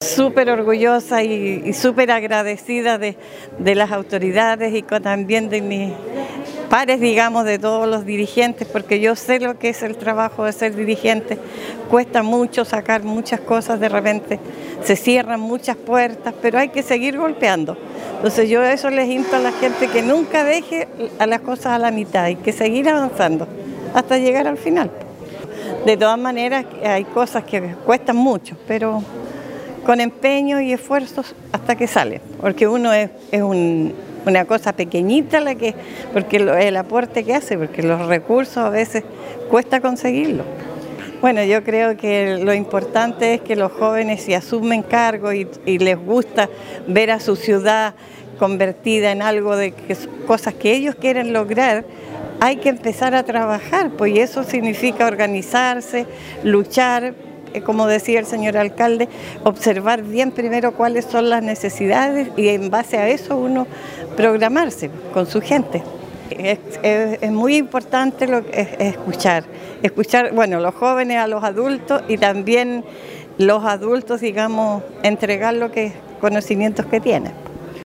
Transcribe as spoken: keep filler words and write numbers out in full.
súper orgullosa y, y súper agradecida de, de las autoridades y con, también de mis pares, digamos, de todos los dirigentes, porque yo sé lo que es el trabajo de ser dirigente. Cuesta mucho sacar muchas cosas, de repente se cierran muchas puertas, pero hay que seguir golpeando. Entonces yo eso les insto a la gente que nunca deje a las cosas a la mitad, hay que seguir avanzando hasta llegar al final. De todas maneras hay cosas que cuestan mucho, pero con empeño y esfuerzos hasta que sale, porque uno es, es un, una cosa pequeñita la que, porque lo, el aporte que hace, porque los recursos a veces cuesta conseguirlo. Bueno, yo creo que lo importante es que los jóvenes se asumen cargo y, y les gusta ver a su ciudad convertida en algo de que, cosas que ellos quieren lograr. Hay que empezar a trabajar, pues y eso significa organizarse, luchar, eh, como decía el señor alcalde, observar bien primero cuáles son las necesidades y en base a eso uno programarse con su gente. Es, es, es muy importante lo que es, es escuchar, escuchar, bueno, los jóvenes a los adultos y también los adultos, digamos, entregar lo que conocimientos que tienen.